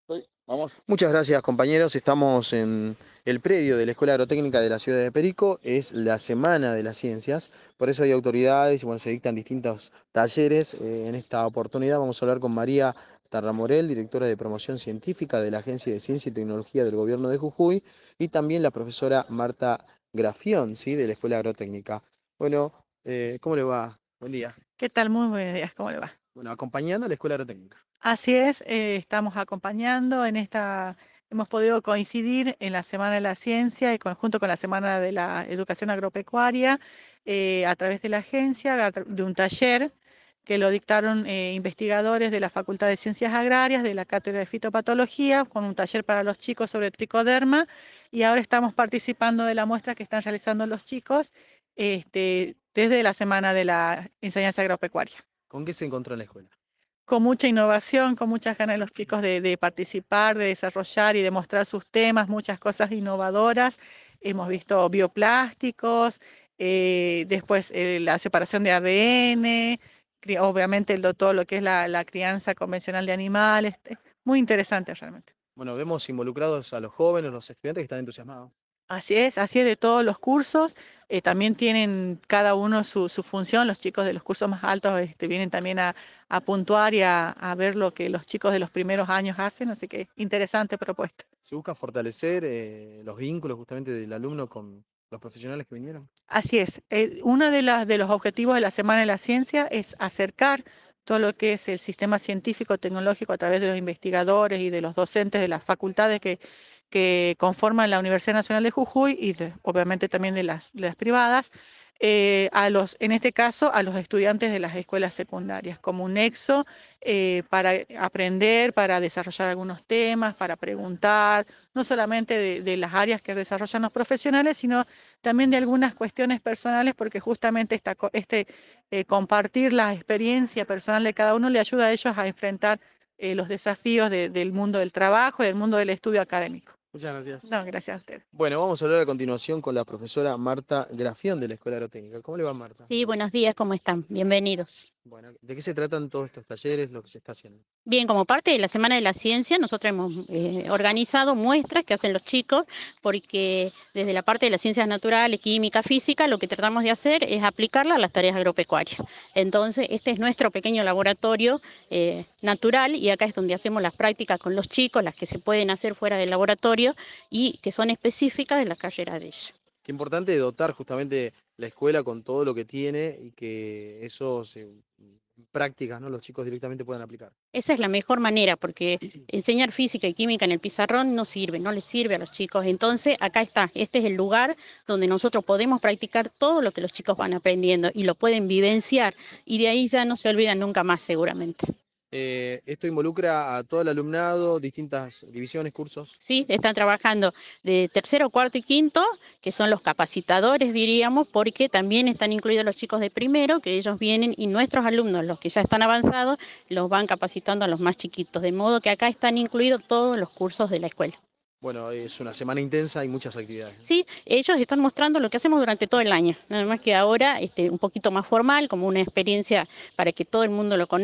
Vamos. Muchas gracias, compañeros. Estamos en el predio de la Escuela Agrotécnica de la ciudad de Perico. Es la Semana de las Ciencias, por eso hay autoridades y bueno, se dictan distintos talleres. En esta oportunidad vamos a hablar con María Tarramorel, directora de Promoción Científica de la Agencia de Ciencia y Tecnología del Gobierno de Jujuy, y también la profesora Marta Grafión, ¿sí? De la Escuela Agrotécnica. Bueno, ¿cómo le va? Buen día. ¿Qué tal? Muy buenos días, ¿cómo le va? Bueno, acompañando a la Escuela Agrotécnica. Así es, estamos acompañando hemos podido coincidir en la Semana de la Ciencia y junto con la Semana de la Educación Agropecuaria a través de la agencia, de un taller que lo dictaron investigadores de la Facultad de Ciencias Agrarias, de la Cátedra de Fitopatología, con un taller para los chicos sobre tricoderma, y ahora estamos participando de la muestra que están realizando los chicos desde la Semana de la Enseñanza Agropecuaria. ¿Con qué se encontró en la escuela? Con mucha innovación, con muchas ganas de los chicos de participar, de desarrollar y de mostrar sus temas, muchas cosas innovadoras. Hemos visto bioplásticos, después la separación de ADN, obviamente todo lo que es la crianza convencional de animales. Muy interesante realmente. Bueno, vemos involucrados a los jóvenes, los estudiantes que están entusiasmados. Así es de todos los cursos. También tienen cada uno su función. Los chicos de los cursos más altos vienen también a puntuar y a ver lo que los chicos de los primeros años hacen, así que interesante propuesta. Se busca fortalecer los vínculos justamente del alumno con los profesionales que vinieron. Así es. Uno de los objetivos de la Semana de la Ciencia es acercar todo lo que es el sistema científico tecnológico a través de los investigadores y de los docentes de las facultades que conforman la Universidad Nacional de Jujuy y obviamente también de las privadas, en este caso a los estudiantes de las escuelas secundarias, como un nexo para aprender, para desarrollar algunos temas, para preguntar, no solamente de las áreas que desarrollan los profesionales, sino también de algunas cuestiones personales, porque justamente compartir la experiencia personal de cada uno le ayuda a ellos a enfrentar los desafíos del mundo del trabajo y del mundo del estudio académico. Muchas gracias. No, gracias a usted. Bueno, vamos a hablar a continuación con la profesora Marta Grafión de la Escuela Agrotécnica. ¿Cómo le va, Marta? Sí, buenos días, ¿cómo están? Bienvenidos. Bueno, ¿de qué se tratan todos estos talleres, lo que se está haciendo? Bien, como parte de la Semana de la Ciencia, nosotros hemos organizado muestras que hacen los chicos, porque desde la parte de las ciencias naturales, química, física, lo que tratamos de hacer es aplicarla a las tareas agropecuarias. Entonces, este es nuestro pequeño laboratorio natural y acá es donde hacemos las prácticas con los chicos, las que se pueden hacer fuera del laboratorio y que son específicas de la carrera de ellos. Qué importante dotar justamente la escuela con todo lo que tiene y que eso prácticas, ¿no? Los chicos directamente puedan aplicar. Esa es la mejor manera, porque enseñar física y química en el pizarrón no sirve, no les sirve a los chicos. Entonces, acá está, este es el lugar donde nosotros podemos practicar todo lo que los chicos van aprendiendo y lo pueden vivenciar y de ahí ya no se olvidan nunca más seguramente. Esto involucra a todo el alumnado, distintas divisiones, cursos. Sí, están trabajando de tercero, cuarto y quinto, que son los capacitadores, diríamos, porque también están incluidos los chicos de primero, que ellos vienen y nuestros alumnos, los que ya están avanzados, los van capacitando a los más chiquitos, de modo que acá están incluidos todos los cursos de la escuela. Bueno, es una semana intensa y muchas actividades, ¿no? Sí, ellos están mostrando lo que hacemos durante todo el año, nada más que ahora un poquito más formal, como una experiencia para que todo el mundo lo conozca.